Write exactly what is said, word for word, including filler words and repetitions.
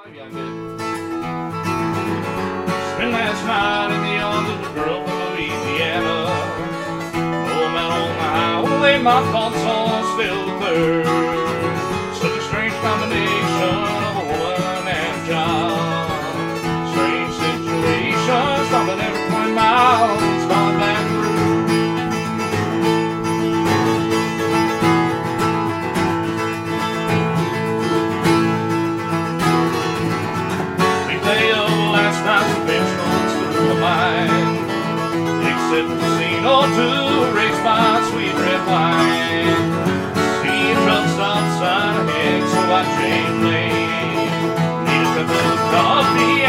Maybe I did. Spent last night in the arms of a girl from Louisiana. Oh man, on the highway, my thoughts are still clear. Such a strange combination of a woman and a child. Strange situation, stopping every twenty miles, going back through. Except casino to race my sweet red wine. See a truck stop sign ahead, so I changed lanes. Need a cup of coffee